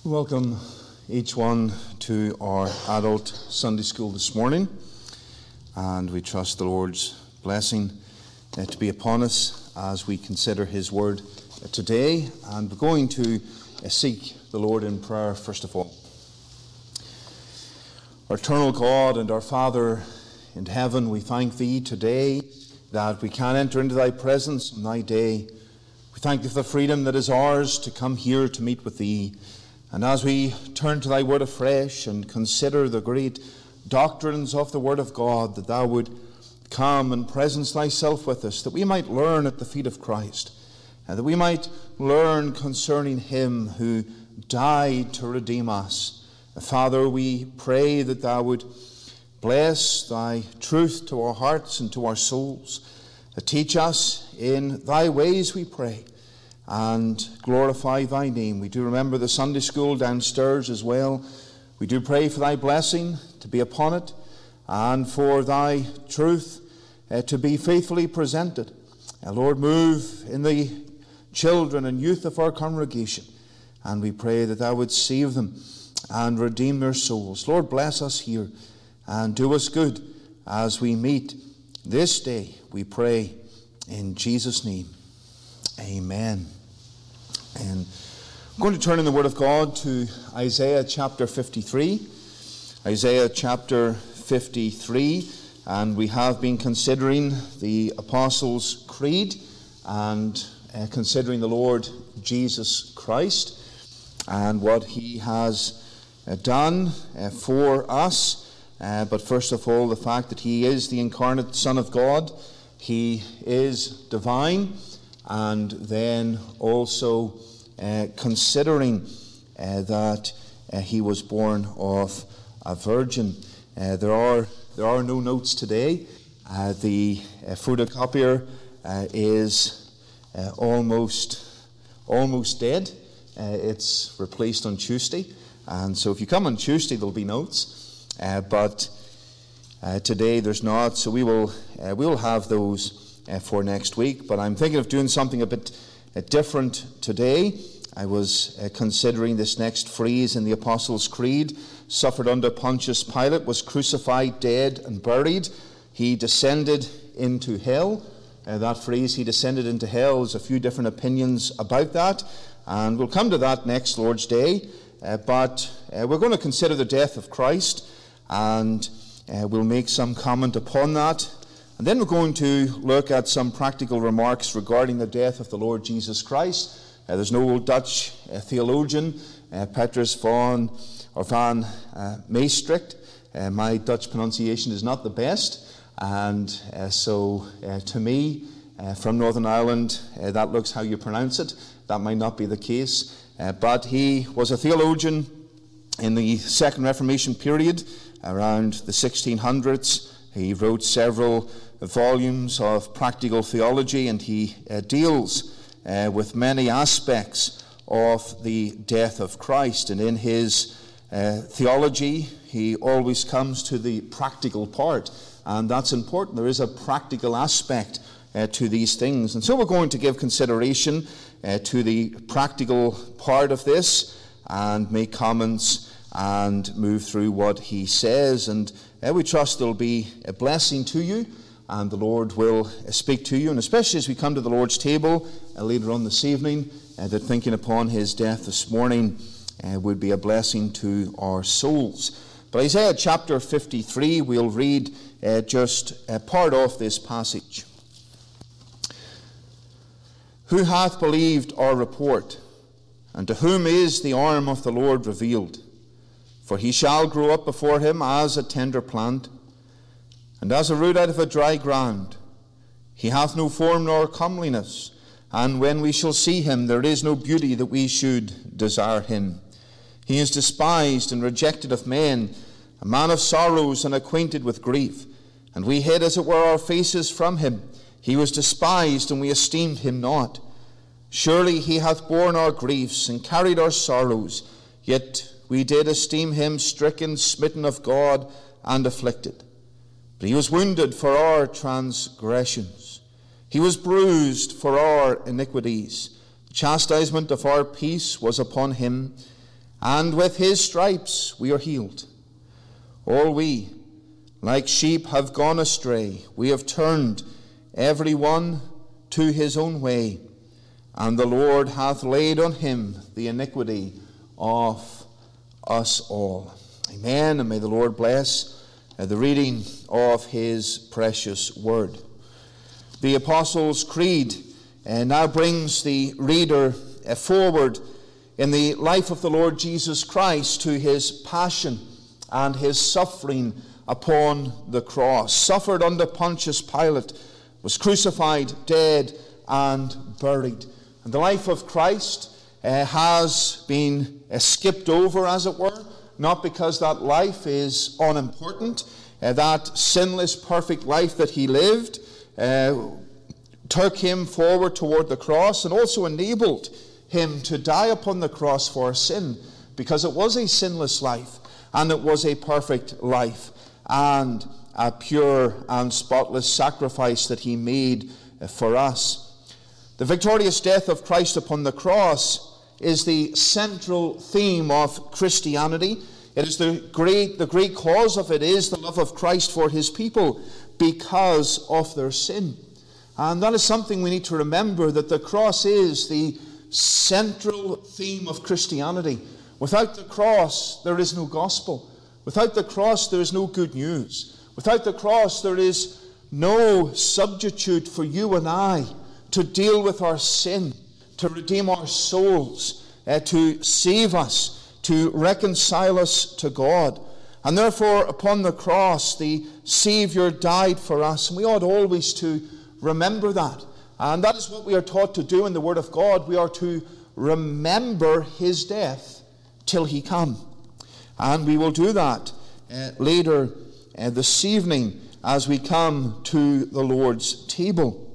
Welcome each one to our adult Sunday school this morning, and we trust the Lord's blessing to be upon us as we consider His Word today, and we're going to seek the Lord in prayer first of all. Our eternal God and our Father in heaven, we thank Thee today that we can enter into Thy presence on Thy day. We thank Thee for the freedom that is ours to come here to meet with Thee. And as we turn to Thy Word afresh and consider the great doctrines of the Word of God, that Thou would come and presence Thyself with us, that we might learn at the feet of Christ, and that we might learn concerning Him who died to redeem us. Father, we pray that Thou would bless Thy truth to our hearts and to our souls. Teach us in Thy ways, we pray, and glorify Thy name. We do remember the Sunday school downstairs as well. We do pray for Thy blessing to be upon it, and for Thy truth to be faithfully presented. Lord, move in the children and youth of our congregation, and we pray that Thou would save them and redeem their souls. Lord, bless us here and do us good as we meet this day, we pray in Jesus' name. Amen. And I'm going to turn in the Word of God to Isaiah chapter 53. Isaiah chapter 53, and we have been considering the Apostles' Creed and considering the Lord Jesus Christ and what He has done for us. But first of all, the fact that He is the incarnate Son of God, He is divine, and then also considering that He was born of a virgin. There are no notes today. The photocopier is almost dead. It's replaced on Tuesday, and so if you come on Tuesday, there'll be notes. But today there's not, so we will have those for next week. But I'm thinking of doing something a bit different today. I was considering this next phrase in the Apostles' Creed: suffered under Pontius Pilate, was crucified, dead, and buried. He descended into hell. That phrase, he descended into hell, there's a few different opinions about that, and we'll come to that next Lord's Day. But we're going to consider the death of Christ, and we'll make some comment upon that. And then we're going to look at some practical remarks regarding the death of the Lord Jesus Christ. There's no old Dutch theologian, Petrus van Maastricht. My Dutch pronunciation is not the best, and so to me, from Northern Ireland, that looks how you pronounce it. That might not be the case, but he was a theologian in the Second Reformation period, around the 1600s. He wrote several volumes of practical theology, and he deals with many aspects of the death of Christ. And in his theology, he always comes to the practical part, and that's important. There is a practical aspect to these things. And so we're going to give consideration to the practical part of this and make comments and move through what he says. And we trust there'll be a blessing to you, and the Lord will speak to you. And especially as we come to the Lord's table later on this evening, that thinking upon His death this morning would be a blessing to our souls. But Isaiah chapter 53, we'll read just a part of this passage. Who hath believed our report? And to whom is the arm of the Lord revealed? For he shall grow up before him as a tender plant, and as a root out of a dry ground. He hath no form nor comeliness, and when we shall see him, there is no beauty that we should desire him. He is despised and rejected of men, a man of sorrows and acquainted with grief. And we hid as it were our faces from him. He was despised, and we esteemed him not. Surely he hath borne our griefs and carried our sorrows, yet we did esteem him stricken, smitten of God, and afflicted. But he was wounded for our transgressions. He was bruised for our iniquities. The chastisement of our peace was upon him, and with his stripes we are healed. All we, like sheep, have gone astray. We have turned every one to his own way, and the Lord hath laid on him the iniquity of us all. Amen, and may the Lord bless the reading of his precious word. The Apostles' Creed now brings the reader forward in the life of the Lord Jesus Christ to his passion and his suffering upon the cross. Suffered under Pontius Pilate, was crucified, dead, and buried. And the life of Christ has been skipped over, as it were, not because that life is unimportant. That sinless, perfect life that he lived took him forward toward the cross and also enabled him to die upon the cross for sin, because it was a sinless life and it was a perfect life and a pure and spotless sacrifice that he made for us. The victorious death of Christ upon the cross is the central theme of Christianity. It is the great cause of it is the love of Christ for his people because of their sin. And that is something we need to remember, that the cross is the central theme of Christianity. Without the cross, there is no gospel. Without the cross, there is no good news. Without the cross, there is no substitute for you and I to deal with our sin, to redeem our souls, to save us, to reconcile us to God. And therefore, upon the cross, the Savior died for us. And we ought always to remember that. And that is what we are taught to do in the Word of God. We are to remember his death till he come. And we will do that later this evening as we come to the Lord's table.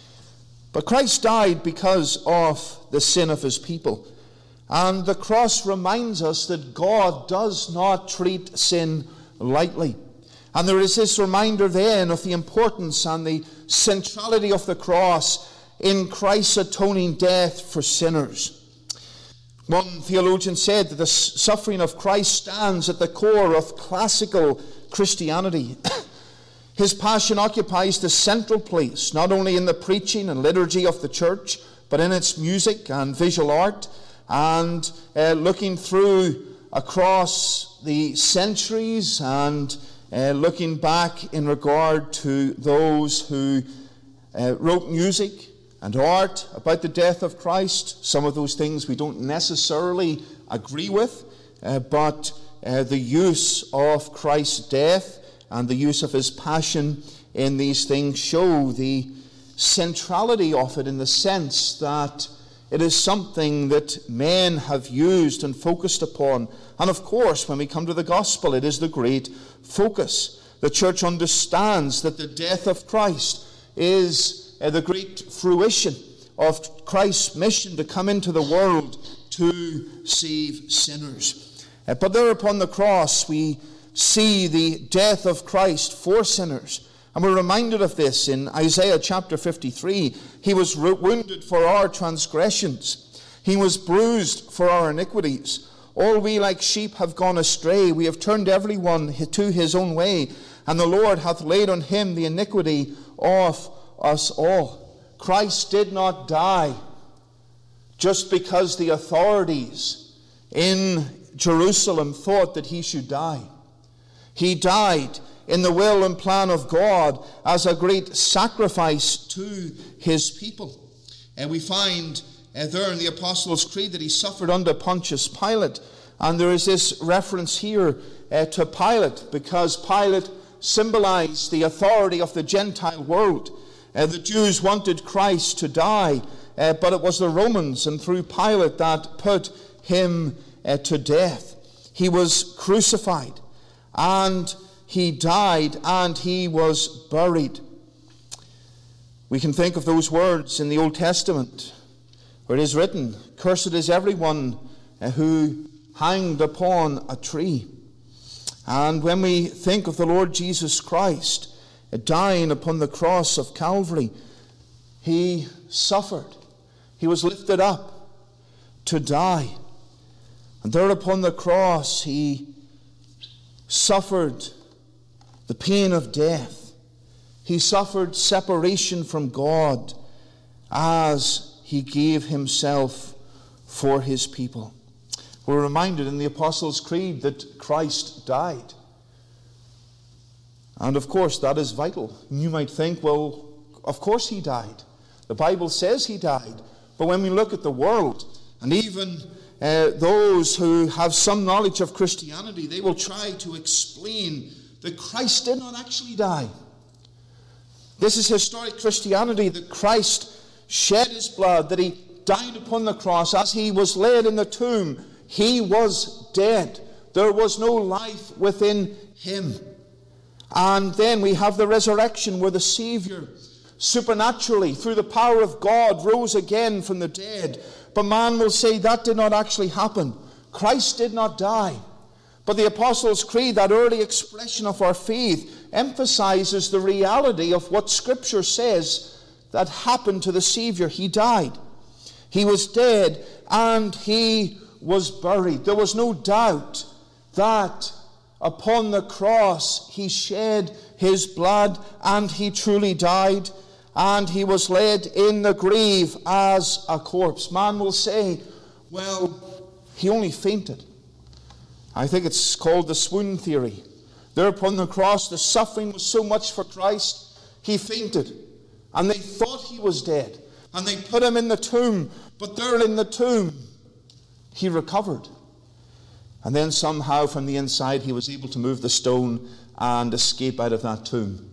But Christ died because of the sin of his people. And the cross reminds us that God does not treat sin lightly. And there is this reminder then of the importance and the centrality of the cross in Christ's atoning death for sinners. One theologian said that the suffering of Christ stands at the core of classical Christianity. His passion occupies the central place, not only in the preaching and liturgy of the church, but in its music and visual art. And looking through across the centuries and looking back in regard to those who wrote music and art about the death of Christ. Some of those things we don't necessarily agree with, but the use of Christ's death and the use of his passion in these things show the centrality of it, in the sense that it is something that men have used and focused upon. And of course, when we come to the gospel, it is the great focus. The church understands that the death of Christ is the great fruition of Christ's mission to come into the world to save sinners. But there upon the cross, we see the death of Christ for sinners. And we're reminded of this in Isaiah chapter 53. He was wounded for our transgressions. He was bruised for our iniquities. All we like sheep have gone astray. We have turned every one to his own way. And the Lord hath laid on him the iniquity of us all. Christ did not die just because the authorities in Jerusalem thought that he should die. He died in the will and plan of God as a great sacrifice to his people. And we find there in the Apostles' Creed that he suffered under Pontius Pilate. And there is this reference here to Pilate, because Pilate symbolized the authority of the Gentile world. The Jews wanted Christ to die, but it was the Romans and through Pilate that put him to death. He was crucified, and he died, and he was buried. We can think of those words in the Old Testament where it is written, "Cursed is everyone who hanged upon a tree." And when we think of the Lord Jesus Christ dying upon the cross of Calvary, he suffered. He was lifted up to die. And there upon the cross he suffered the pain of death. He suffered separation from God as he gave himself for his people. We're reminded in the Apostles' Creed that Christ died. And of course that is vital. You might think, well, of course he died. The Bible says he died. But when we look at the world, and even those who have some knowledge of Christianity, they will try to explain that Christ did not actually die. This is historic Christianity, that Christ shed his blood, that he died upon the cross. As he was laid in the tomb, he was dead. There was no life within him. And then we have the resurrection, where the Savior supernaturally, through the power of God, rose again from the dead. But man will say that did not actually happen. Christ did not die. But the Apostles' Creed, that early expression of our faith, emphasizes the reality of what Scripture says that happened to the Savior. He died. He was dead and he was buried. There was no doubt that upon the cross he shed his blood and he truly died, and he was laid in the grave as a corpse. Man will say, well, he only fainted. I think it's called the swoon theory. There upon the cross, the suffering was so much for Christ, he fainted. And they thought he was dead. And they put him in the tomb. But there in the tomb, he recovered. And then somehow from the inside, he was able to move the stone and escape out of that tomb.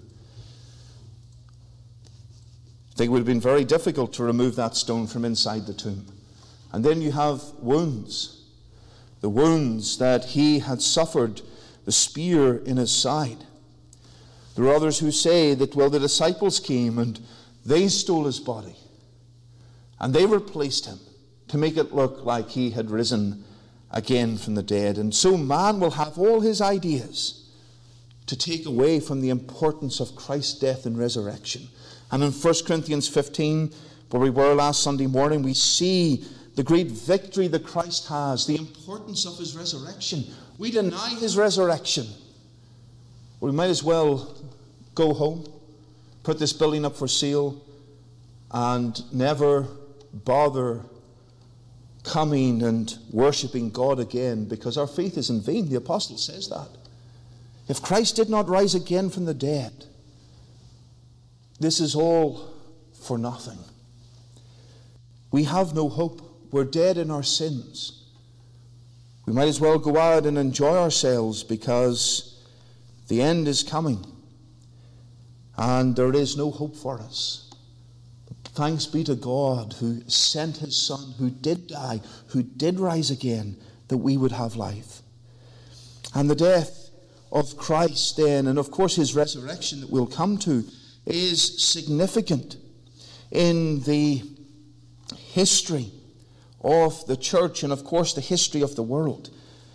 I think it would have been very difficult to remove that stone from inside the tomb. And then you have wounds. The wounds that he had suffered, the spear in his side. There are others who say that, well, the disciples came and they stole his body. And they replaced him to make it look like he had risen again from the dead. And so man will have all his ideas to take away from the importance of Christ's death and resurrection. And in 1 Corinthians 15, where we were last Sunday morning, we see the great victory that Christ has, the importance of his resurrection. We deny his resurrection. We might as well go home, put this building up for sale, and never bother coming and worshipping God again, because our faith is in vain. The apostle says that. If Christ did not rise again from the dead, this is all for nothing. We have no hope. We're dead in our sins. We might as well go out and enjoy ourselves, because the end is coming and there is no hope for us. But thanks be to God, who sent his Son, who did die, who did rise again, that we would have life. And the death of Christ then, and of course his resurrection that we'll come to, is significant in the history of the church and of course the history of the world.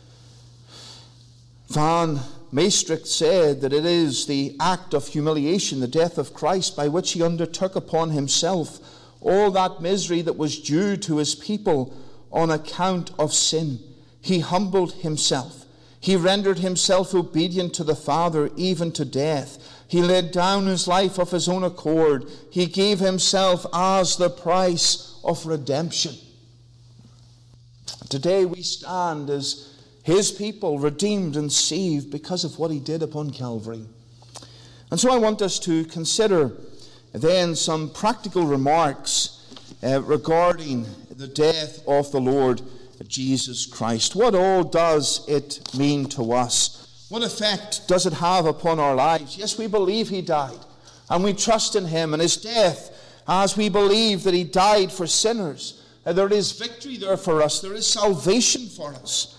Van Maastricht said that it is the act of humiliation, the death of Christ, by which he undertook upon himself all that misery that was due to his people on account of sin. He humbled himself. He rendered himself obedient to the Father, even to death. He laid down his life of his own accord. He gave himself as the price of redemption. Today we stand as his people, redeemed and saved because of what he did upon Calvary. And so I want us to consider then some practical remarks regarding the death of the Lord Jesus Christ. What all does it mean to us? What effect does it have upon our lives? Yes, we believe he died, and we trust in him and his death, as we believe that he died for sinners. There is victory there for us. There is salvation for us.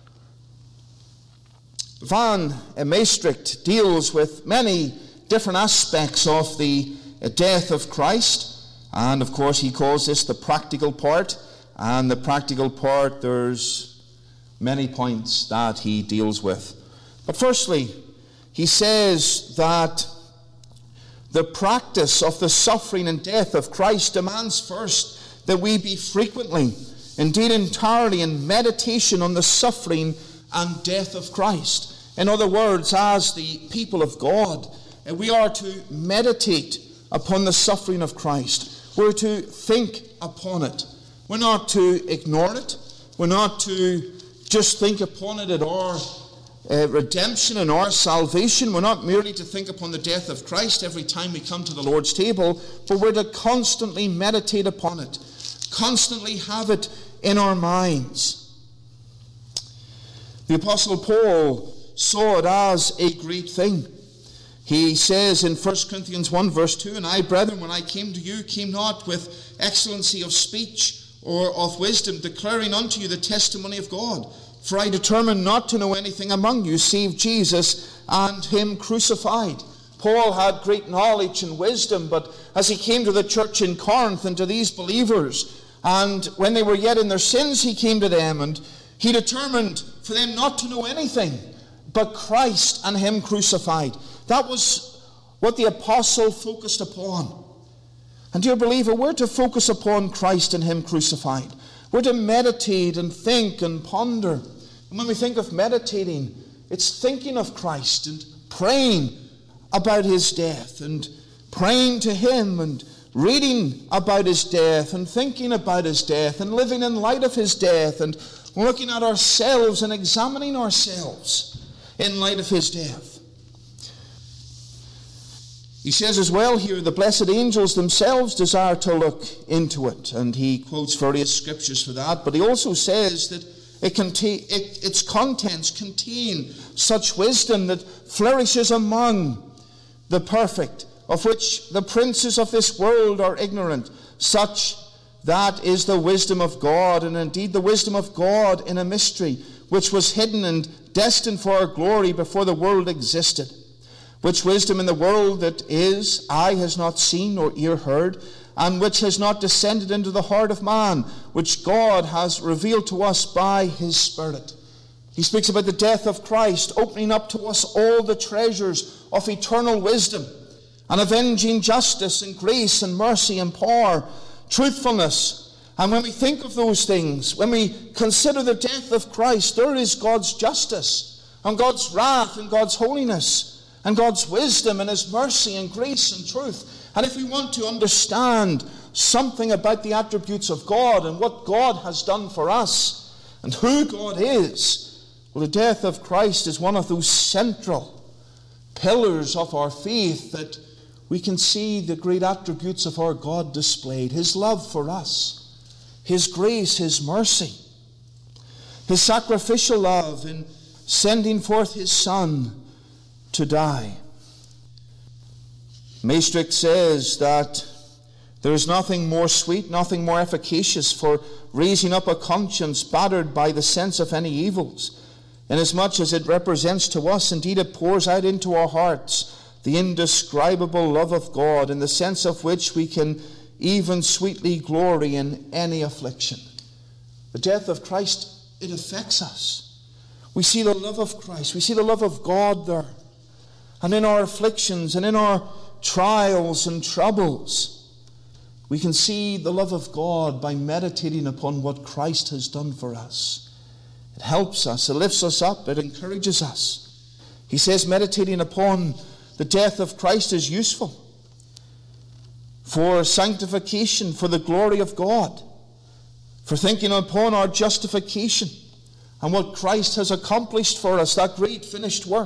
Van Maastricht deals with many different aspects of the death of Christ. And of course he calls this the practical part. And the practical part, there's many points that he deals with. But firstly, he says that the practice of the suffering and death of Christ demands first that we be frequently indeed entirely in meditation on the suffering and death of Christ. In other words, as the people of God, we are to meditate upon the suffering of Christ. We're to think upon it. We're not to ignore it. We're not to just think upon it at our redemption and our salvation. We're not merely to think upon the death of Christ every time we come to the Lord's table, but we're to constantly meditate upon it, constantly have it in our minds. The Apostle Paul saw it as a great thing. He says in 1 Corinthians 1 verse 2, "And I, brethren, when I came to you, came not with excellency of speech or of wisdom, declaring unto you the testimony of God. For I determined not to know anything among you, save Jesus and him crucified." Paul had great knowledge and wisdom, but as he came to the church in Corinth and to these believers, and when they were yet in their sins, he came to them, and he determined for them not to know anything but Christ and him crucified. That was what the apostle focused upon. And dear believer, we're to focus upon Christ and him crucified. We're to meditate and think and ponder. And when we think of meditating, it's thinking of Christ and praying about his death and praying to him and reading about his death and thinking about his death and living in light of his death and looking at ourselves and examining ourselves in light of his death. He says as well here, the blessed angels themselves desire to look into it. And he quotes various scriptures for that. But he also says that its contents contain such wisdom that flourishes among the perfect, of which the princes of this world are ignorant. Such that is the wisdom of God, and indeed the wisdom of God in a mystery, which was hidden and destined for our glory before the world existed. Which wisdom in the world that is, eye has not seen nor ear heard, and which has not descended into the heart of man, which God has revealed to us by his Spirit. He speaks about the death of Christ, opening up to us all the treasures of eternal wisdom, and avenging justice and grace and mercy and power, truthfulness. And when we think of those things, when we consider the death of Christ, there is God's justice and God's wrath and God's holiness and God's wisdom and his mercy and grace and truth. And if we want to understand something about the attributes of God and what God has done for us and who God is, well, the death of Christ is one of those central pillars of our faith, that we can see the great attributes of our God displayed. His love for us, his grace, his mercy, his sacrificial love in sending forth his Son to die. Maastricht says that there is nothing more sweet, nothing more efficacious for raising up a conscience battered by the sense of any evils, inasmuch as it represents to us, indeed it pours out into our hearts, the indescribable love of God, in the sense of which we can even sweetly glory in any affliction. The death of Christ, it affects us. We see the love of Christ, we see the love of God there. And in our afflictions and in our trials and troubles, we can see the love of God by meditating upon what Christ has done for us. It helps us, it lifts us up, it encourages us. He says meditating upon the death of Christ is useful for sanctification, for the glory of God, for thinking upon our justification and what Christ has accomplished for us, that great finished work.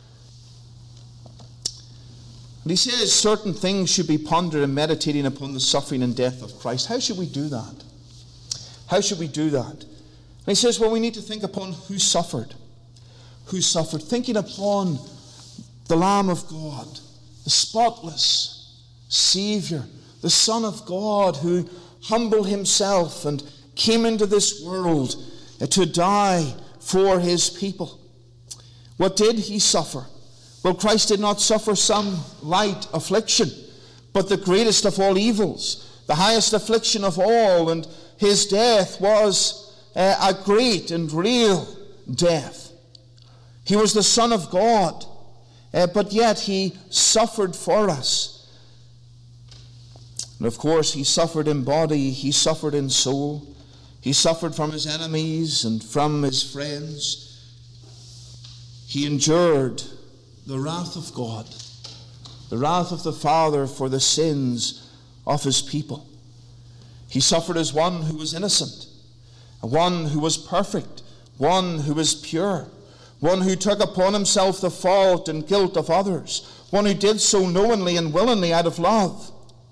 And he says certain things should be pondered and meditating upon the suffering and death of Christ. How should we do that? How should we do that? And he says, well, we need to think upon who suffered. Who suffered. Thinking upon the Lamb of God, the spotless Savior, the Son of God, who humbled himself and came into this world to die for his people. What did he suffer? Well, Christ did not suffer some light affliction, but the greatest of all evils, the highest affliction of all, and his death was a great and real death. He was the Son of God, but yet he suffered for us. And of course, he suffered in body, he suffered in soul, He suffered from his enemies and from his friends. He endured the wrath of God, the wrath of the Father for the sins of his people. He suffered as one who was innocent, one who was perfect, one who was pure, one who took upon himself the fault and guilt of others, one who did so knowingly and willingly out of love.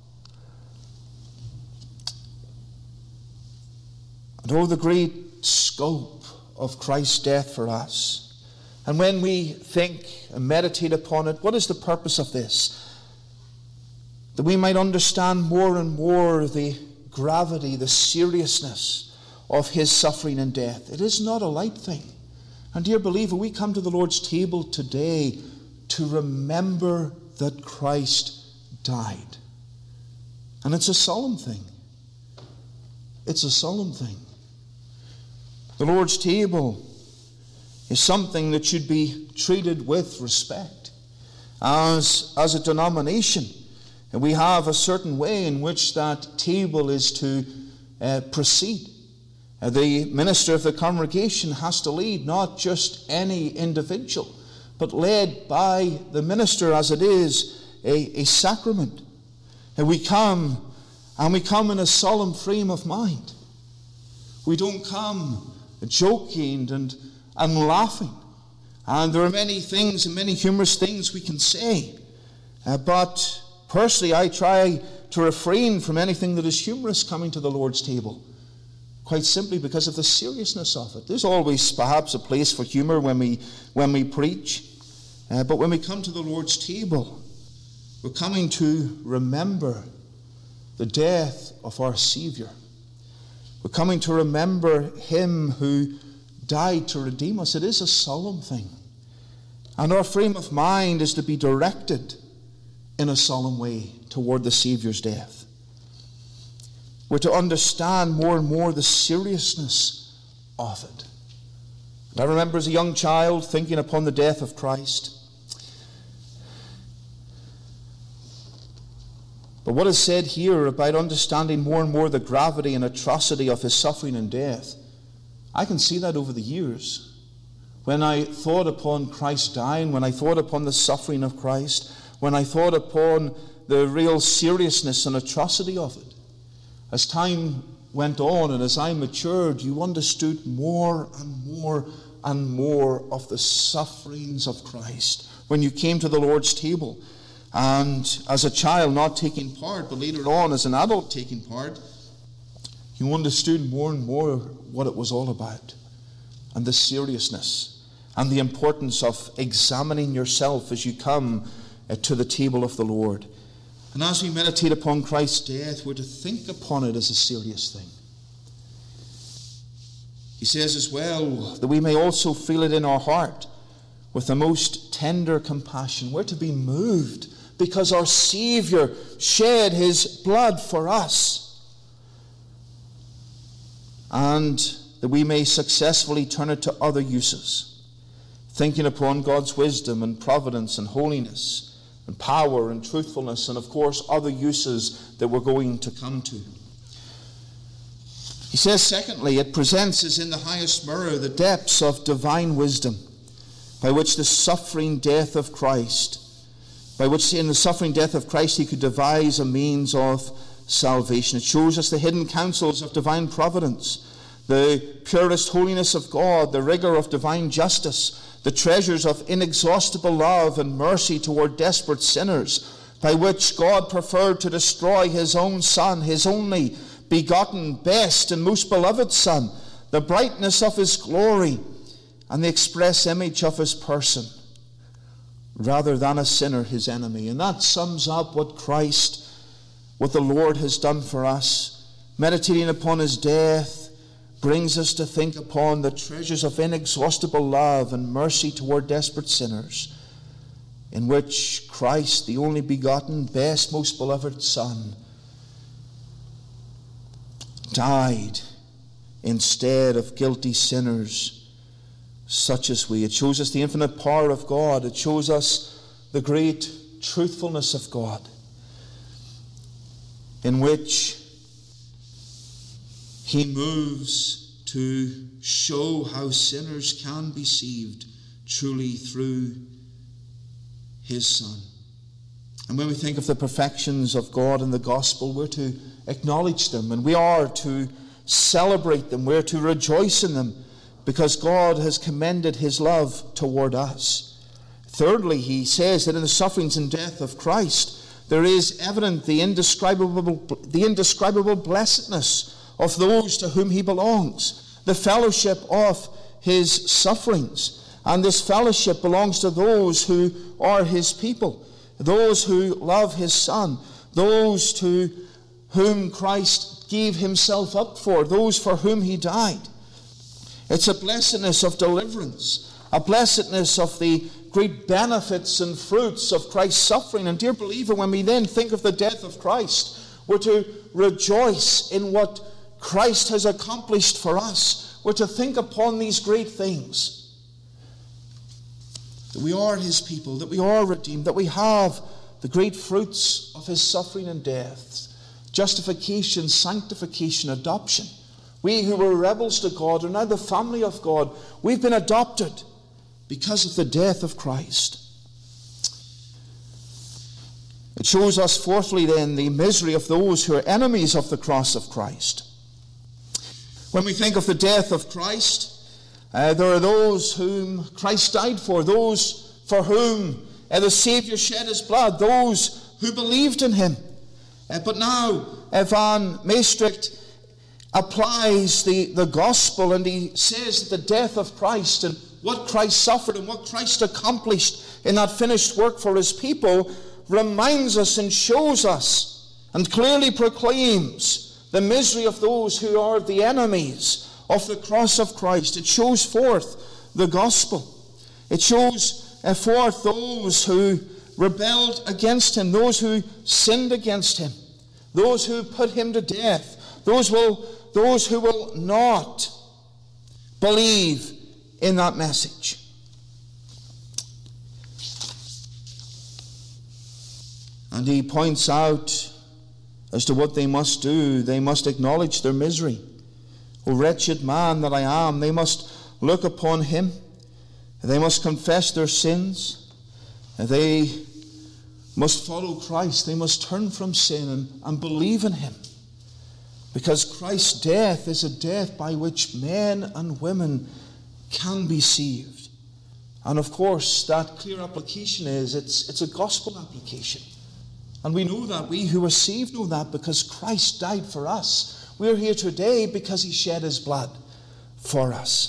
And oh, the great scope of Christ's death for us. And when we think and meditate upon it, what is the purpose of this? That we might understand more and more the gravity, the seriousness of his suffering and death. It is not a light thing. And dear believer, we come to the Lord's table today to remember that Christ died. And it's a solemn thing. It's a solemn thing. The Lord's table is something that should be treated with respect. As a denomination, and we have a certain way in which that table is to proceed. The minister of the congregation has to lead not just any individual, but led by the minister as it is a sacrament. And we come in a solemn frame of mind. We don't come joking and laughing. And there are many things and many humorous things we can say. But personally, I try to refrain from anything that is humorous coming to the Lord's table. Quite simply because of the seriousness of it. There's always perhaps a place for humor when we preach. But when we come to the Lord's table, we're coming to remember the death of our Savior. We're coming to remember him who died to redeem us. It is a solemn thing. And our frame of mind is to be directed in a solemn way toward the Saviour's death. We're to understand more and more the seriousness of it. And I remember as a young child thinking upon the death of Christ. But what is said here about understanding more and more the gravity and atrocity of his suffering and death, I can see that over the years. When I thought upon Christ dying, when I thought upon the suffering of Christ, when I thought upon the real seriousness and atrocity of it, as time went on and as I matured, you understood more and more and more of the sufferings of Christ when you came to the Lord's table. And as a child not taking part, but later on as an adult taking part, you understood more and more what it was all about, and the seriousness and the importance of examining yourself as you come to the table of the Lord. And as we meditate upon Christ's death, we're to think upon it as a serious thing. He says as well that we may also feel it in our heart with the most tender compassion. We're to be moved because our Savior shed his blood for us. And that we may successfully turn it to other uses, thinking upon God's wisdom and providence and holiness and power and truthfulness, and of course other uses that we're going to come to. He says, secondly, it presents as in the highest mirror the depths of divine wisdom, by which the suffering death of Christ, by which in the suffering death of Christ he could devise a means of salvation. It shows us the hidden counsels of divine providence, the purest holiness of God, the rigor of divine justice, the treasures of inexhaustible love and mercy toward desperate sinners, by which God preferred to destroy his own Son, his only begotten, best and most beloved Son, the brightness of his glory and the express image of his person, rather than a sinner, his enemy. And that sums up what the Lord has done for us. Meditating upon his death brings us to think upon the treasures of inexhaustible love and mercy toward desperate sinners, in which Christ, the only begotten, best, most beloved Son, died instead of guilty sinners such as we. It shows us the infinite power of God. It shows us the great truthfulness of God, in which he moves to show how sinners can be saved truly through his Son. And when we think of the perfections of God in the gospel, we're to acknowledge them, and we are to celebrate them. We're to rejoice in them, because God has commended his love toward us. Thirdly, he says that in the sufferings and death of Christ, there is evident the indescribable blessedness of those to whom he belongs, the fellowship of his sufferings. And this fellowship belongs to those who are his people, those who love his Son, those to whom Christ gave himself up for, those for whom he died. It's a blessedness of deliverance, a blessedness of the great benefits and fruits of Christ's suffering. And dear believer, when we then think of the death of Christ, we're to rejoice in what Christ has accomplished for us. We're to think upon these great things. That we are his people, that we are redeemed, that we have the great fruits of his suffering and death. Justification, sanctification, adoption. We who were rebels to God are now the family of God. We've been adopted because of the death of Christ. It shows us, fourthly, then, the misery of those who are enemies of the cross of Christ. When we think of the death of Christ, there are those whom Christ died for, those for whom the Saviour shed his blood, those who believed in him. But now, Van Maastricht applies the gospel, and he says that the death of Christ and what Christ suffered and what Christ accomplished in that finished work for his people reminds us and shows us and clearly proclaims the misery of those who are the enemies of the cross of Christ. It shows forth the gospel. It shows forth those who rebelled against him, those who sinned against him, those who put him to death, those who will not believe in that message. And he points out as to what they must do. They must acknowledge their misery. O wretched man that I am, they must look upon him. They must confess their sins. They must follow Christ. They must turn from sin and believe in him. Because Christ's death is a death by which men and women can be saved. And of course, that clear application is, it's a gospel application. And we know that, we who are saved know that, because Christ died for us. We're here today because he shed his blood for us.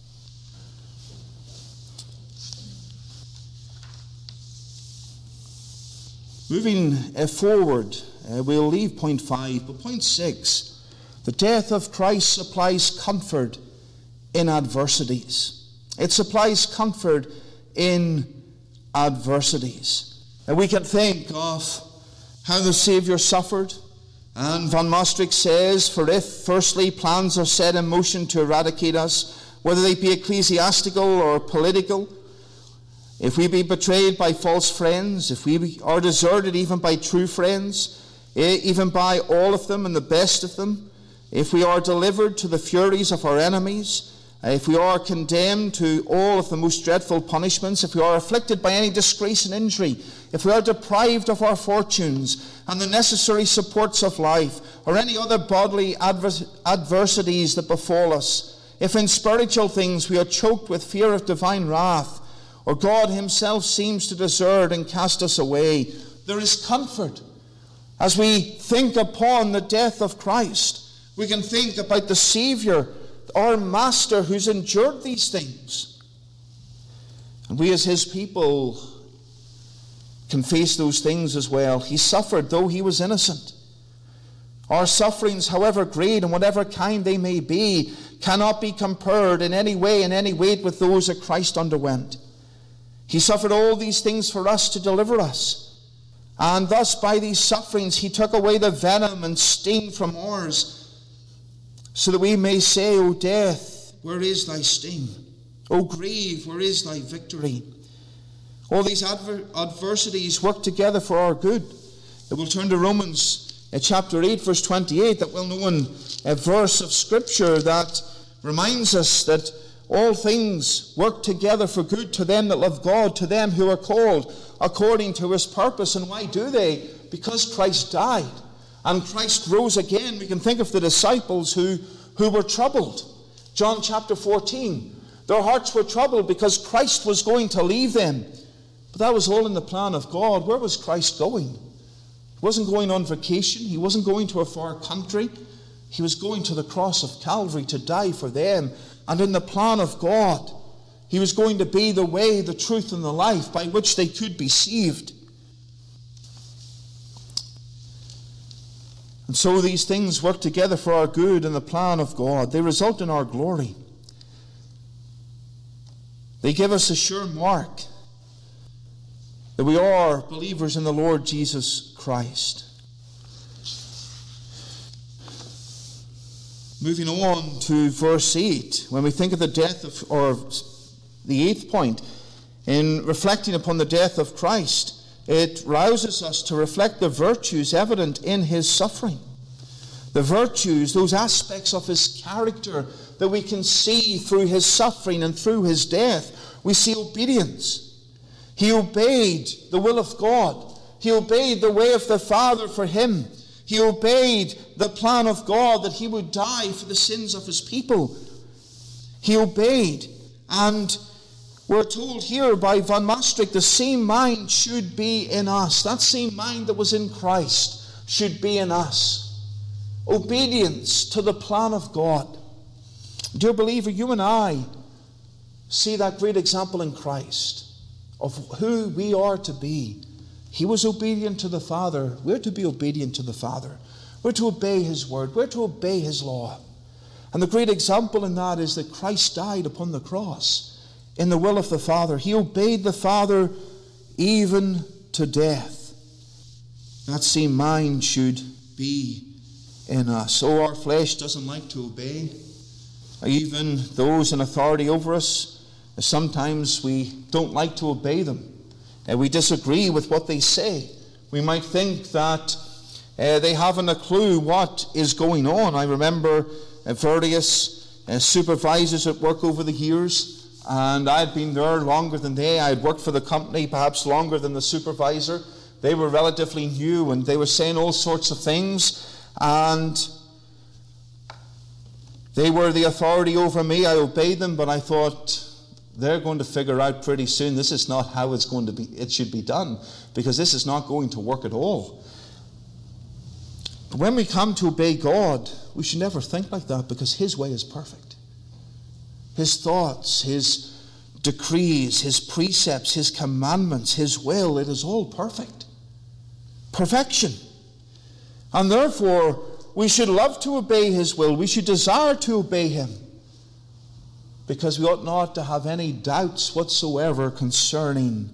Moving forward, we'll leave point 5, but point 6, the death of Christ supplies comfort in adversities. It supplies comfort in adversities. And we can think of how the Saviour suffered. And Van Maastricht says, for if, firstly, plans are set in motion to eradicate us, whether they be ecclesiastical or political, if we be betrayed by false friends, if we are deserted even by true friends, even by all of them and the best of them, if we are delivered to the furies of our enemies, if we are condemned to all of the most dreadful punishments, if we are afflicted by any disgrace and injury, if we are deprived of our fortunes and the necessary supports of life, or any other bodily adversities that befall us, if in spiritual things we are choked with fear of divine wrath, or God himself seems to desert and cast us away, there is comfort. As we think upon the death of Christ, we can think about the Saviour, our Master, who's endured these things. And we as his people can face those things as well. He suffered though he was innocent. Our sufferings, however great and whatever kind they may be, cannot be compared in any way with those that Christ underwent. He suffered all these things for us to deliver us. And thus by these sufferings he took away the venom and sting from ours, so that we may say, O death, where is thy sting? O grave, where is thy victory? All these adversities work together for our good. We'll turn to Romans chapter 8, verse 28, that well-known verse of Scripture that reminds us that all things work together for good to them that love God, to them who are called according to his purpose. And why do they? Because Christ died and Christ rose again. We can think of the disciples who were troubled. John chapter 14. Their hearts were troubled because Christ was going to leave them. But that was all in the plan of God. Where was Christ going? He wasn't going on vacation. He wasn't going to a far country. He was going to the cross of Calvary to die for them. And in the plan of God, he was going to be the way, the truth, and the life by which they could be saved. And so these things work together for our good in the plan of God. They result in our glory. They give us a sure mark that we are believers in the Lord Jesus Christ. Moving on to verse 8, when we think of the death of, or the 8th point, in reflecting upon the death of Christ, it rouses us to reflect the virtues evident in his suffering. The virtues, those aspects of his character that we can see through his suffering and through his death. We see obedience. He obeyed the will of God. He obeyed the way of the Father for him. He obeyed the plan of God that he would die for the sins of his people. He obeyed. And we're told here by Van Maastricht, the same mind should be in us. That same mind that was in Christ should be in us. Obedience to the plan of God. Dear believer, you and I see that great example in Christ of who we are to be. He was obedient to the Father. We're to be obedient to the Father. We're to obey his word. We're to obey his law. And the great example in that is that Christ died upon the cross in the will of the Father. He obeyed the Father even to death. That same mind should be in us. Oh, our flesh doesn't like to obey. Even those in authority over us, sometimes we don't like to obey them. We disagree with what they say. We might think that they haven't a clue what is going on. I remember various supervisors at work over the years, and I had been there longer than they. I had worked for the company perhaps longer than the supervisor. They were relatively new, and they were saying all sorts of things, and they were the authority over me. I obeyed them, but I thought, they're going to figure out pretty soon this is not how it's going to be. It should be done, because this is not going to work at all. But when we come to obey God, we should never think like that, because his way is perfect. His thoughts, his decrees, his precepts, his commandments, his will, it is all perfect. Perfection. And therefore, we should love to obey his will. We should desire to obey him, because we ought not to have any doubts whatsoever concerning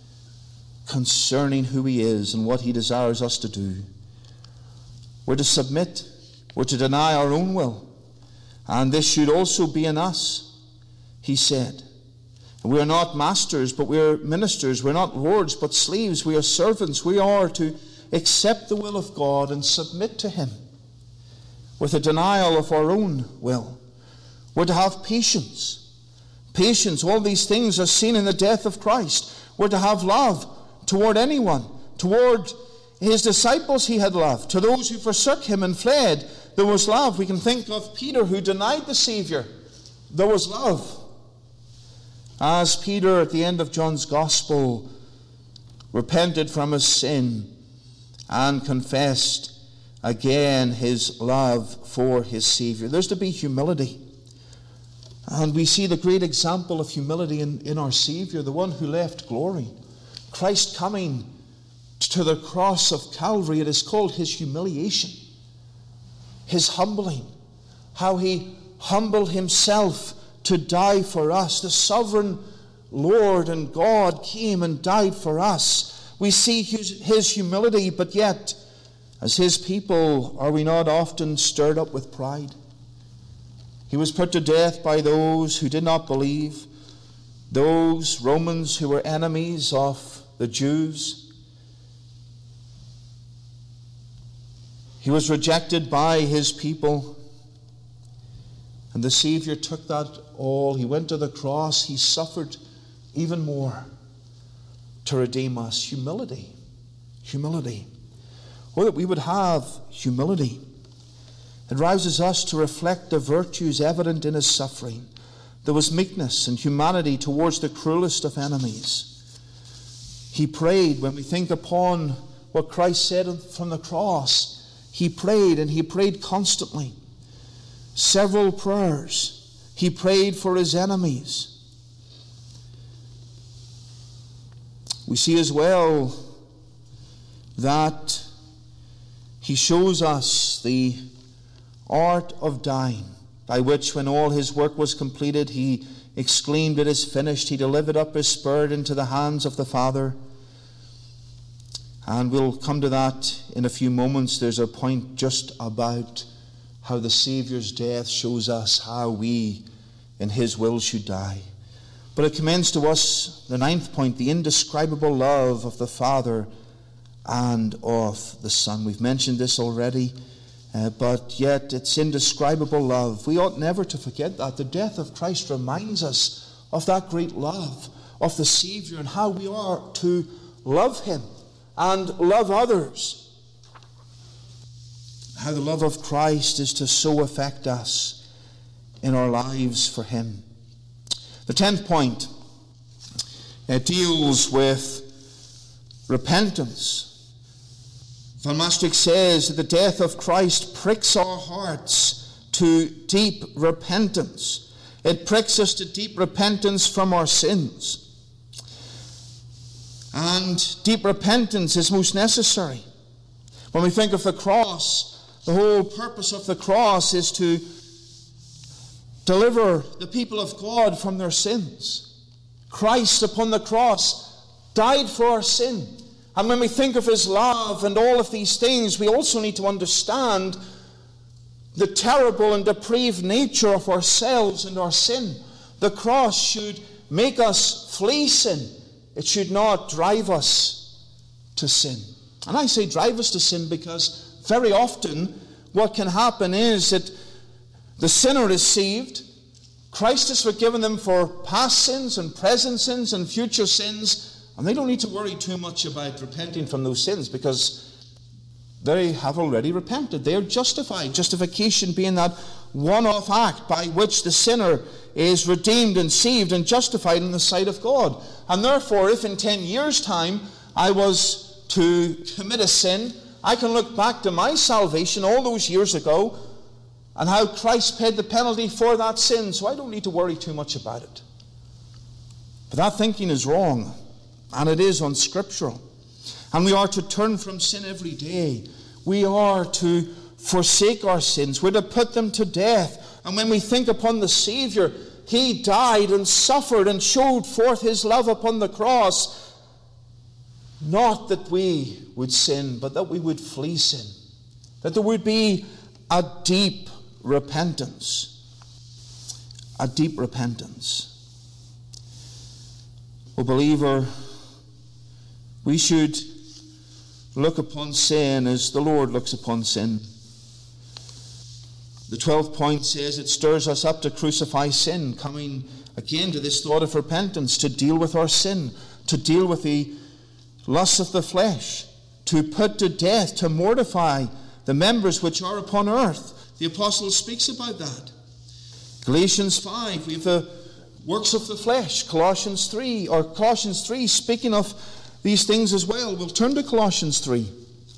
who he is and what he desires us to do. We're to submit. We're to deny our own will. And this should also be in us, he said. We are not masters, but we are ministers. We're not lords, but slaves. We are servants. We are to accept the will of God and submit to him with a denial of our own will. We're to have patience. Patience, all these things are seen in the death of Christ. We're to have love toward anyone. Toward his disciples he had love. To those who forsook him and fled, there was love. We can think of Peter, who denied the Savior. There was love. As Peter at the end of John's Gospel repented from his sin and confessed again his love for his Savior. There's to be humility. And we see the great example of humility in our Savior, the one who left glory. Christ coming to the cross of Calvary, it is called his humiliation, his humbling, how he humbled himself to die for us. The sovereign Lord and God came and died for us. We see his humility, but yet, as his people, are we not often stirred up with pride? He was put to death by those who did not believe, those Romans who were enemies of the Jews. He was rejected by his people. And the Savior took that all. He went to the cross. He suffered even more to redeem us. Humility. Humility. Oh, that we would have humility. It rouses us to reflect the virtues evident in his suffering. There was meekness and humanity towards the cruelest of enemies. He prayed. When we think upon what Christ said from the cross, he prayed, and he prayed constantly. Several prayers. He prayed for his enemies. We see as well that he shows us the art of dying, by which, when all his work was completed, he exclaimed, "It is finished." He delivered up his spirit into the hands of the Father. And we'll come to that in a few moments. There's a point just about how the Saviour's death shows us how we, in his will, should die. But it commends to us, the 9th point, the indescribable love of the Father and of the Son. We've mentioned this already, but yet it's indescribable love. We ought never to forget that. The death of Christ reminds us of that great love of the Saviour and how we are to love him and love others. How the love of Christ is to so affect us in our lives for him. The 10th point deals with repentance. Van Maastricht says that the death of Christ pricks our hearts to deep repentance. It pricks us to deep repentance from our sins. And deep repentance is most necessary. When we think of the cross, the whole purpose of the cross is to deliver the people of God from their sins. Christ upon the cross died for our sin. And when we think of his love and all of these things, we also need to understand the terrible and depraved nature of ourselves and our sin. The cross should make us flee sin. It should not drive us to sin. And I say drive us to sin because very often what can happen is that the sinner is saved. Christ has forgiven them for past sins and present sins and future sins, and they don't need to worry too much about repenting from those sins because they have already repented. They are justified. Justification being that one-off act by which the sinner is redeemed and saved and justified in the sight of God. And therefore, if in 10 years' time I was to commit a sin, I can look back to my salvation all those years ago and how Christ paid the penalty for that sin, so I don't need to worry too much about it. But that thinking is wrong, and it is unscriptural. And we are to turn from sin every day. We are to forsake our sins. We're to put them to death. And when we think upon the Savior, he died and suffered and showed forth his love upon the cross. Not that we would sin, but that we would flee sin. That there would be a deep repentance. A deep repentance. O believer, we should look upon sin as the Lord looks upon sin. The 12th point says it stirs us up to crucify sin, coming again to this thought of repentance, to deal with our sin, to deal with the lusts of the flesh, to put to death, to mortify the members which are upon earth. The apostle speaks about that. Galatians 5, we have the works of the flesh. Colossians 3 speaking of these things as well. We'll turn to Colossians 3.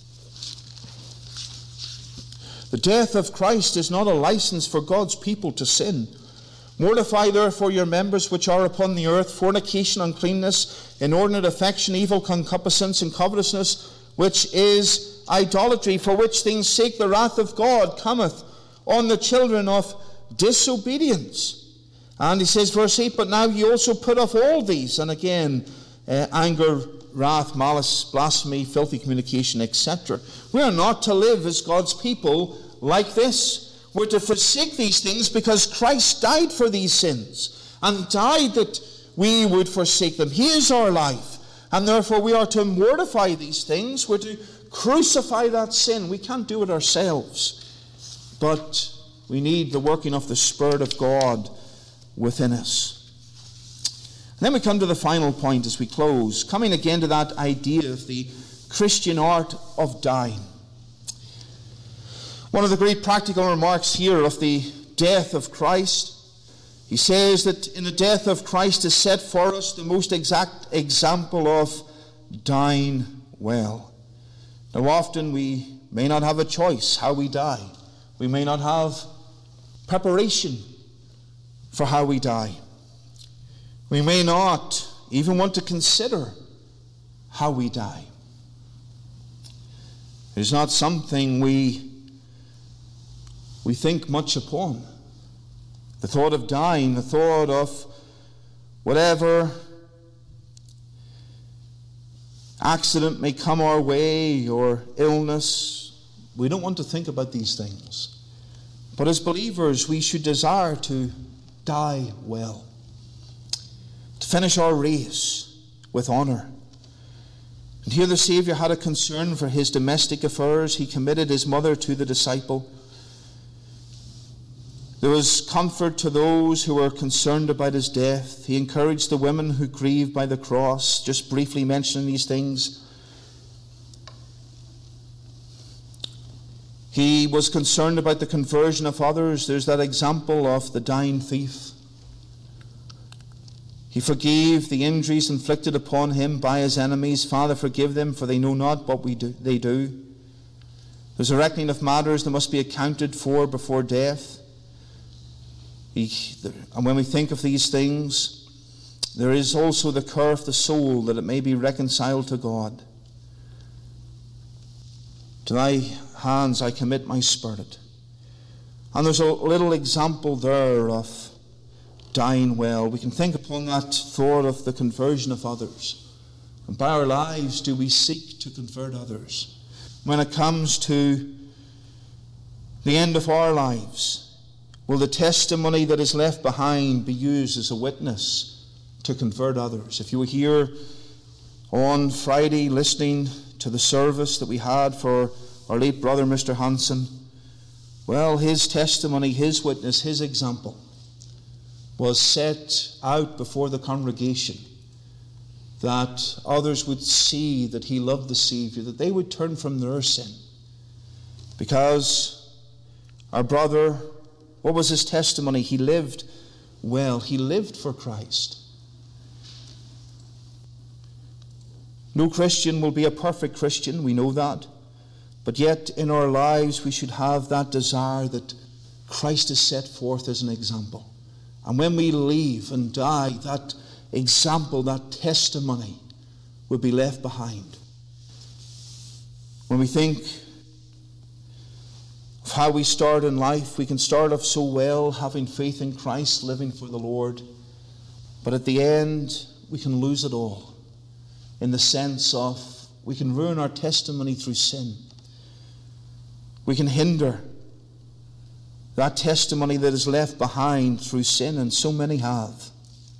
The death of Christ is not a license for God's people to sin. Mortify therefore your members which are upon the earth, fornication, uncleanness, inordinate affection, evil concupiscence, and covetousness, which is idolatry, for which things' sake the wrath of God cometh on the children of disobedience. And he says, verse 8, but now ye also put off all these, and again, anger, wrath, malice, blasphemy, filthy communication, etc. We are not to live as God's people like this. We're to forsake these things because Christ died for these sins and died that we would forsake them. He is our life, and therefore we are to mortify these things. We're to crucify that sin. We can't do it ourselves, but We need the working of the Spirit of God within us. And then we come to the final point as we close, coming again to that idea of the Christian art of dying. One of the great practical remarks here of the death of Christ, he says that in the death of Christ is set for us the most exact example of dying well. Now often we may not have a choice how we die. We may not have preparation for how we die. We may not even want to consider how we die. It is not something we think much upon. The thought of dying, the thought of whatever accident may come our way or illness, we don't want to think about these things. But as believers, we should desire to die well, to finish our race with honor. And here the Savior had a concern for his domestic affairs. He committed his mother to the disciple. There was comfort to those who were concerned about his death. He encouraged the women who grieved by the cross, just briefly mentioning these things. He was concerned about the conversion of others. There's that example of the dying thief. He forgave the injuries inflicted upon him by his enemies. Father, forgive them, for they know not what they do. There's a reckoning of matters that must be accounted for before death. And when we think of these things, there is also the care of the soul, that it may be reconciled to God. To thy hands I commit my spirit. And there's a little example there of dying well. We can think upon that thought of the conversion of others. And by our lives do we seek to convert others. When it comes to the end of our lives, will the testimony that is left behind be used as a witness to convert others? If you were here on Friday listening to the service that we had for our late brother, Mr. Hansen, well, his testimony, his witness, his example was set out before the congregation, that others would see that he loved the Savior, that they would turn from their sin. Because our brother, what was his testimony? He lived well. He lived for Christ. No Christian will be a perfect Christian, we know that. But yet in our lives we should have that desire that Christ is set forth as an example. And when we leave and die, that example, that testimony will be left behind. When we think of how we start in life, we can start off so well, having faith in Christ, living for the Lord. But at the end, we can lose it all, in the sense of we can ruin our testimony through sin. We can hinder that testimony that is left behind through sin, and so many have.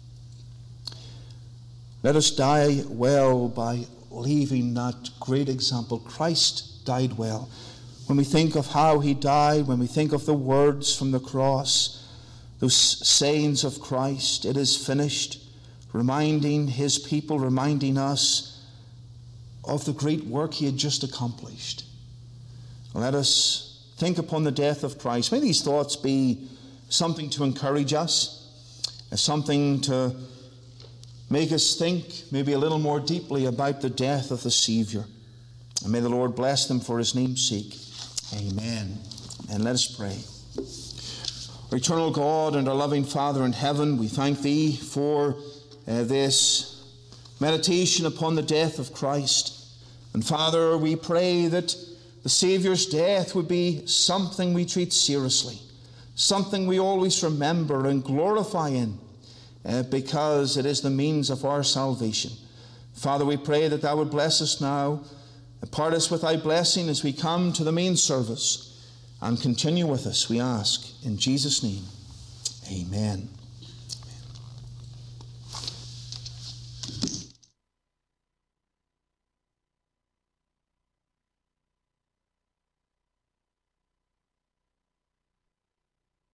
Let us die well by leaving that great example. Christ died well. When we think of how he died, when we think of the words from the cross, those sayings of Christ, it is finished, reminding his people, reminding us of the great work he had just accomplished. Let us think upon the death of Christ. May these thoughts be something to encourage us, something to make us think maybe a little more deeply about the death of the Savior. And may the Lord bless them for his name's sake. Amen. And let us pray. Our eternal God and our loving Father in heaven, we thank thee for this meditation upon the death of Christ. And Father, we pray that the Saviour's death would be something we treat seriously, something we always remember and glorify in, because it is the means of our salvation. Father, we pray that thou would bless us now, impart us with thy blessing as we come to the main service, and continue with us, we ask, in Jesus' name. Amen.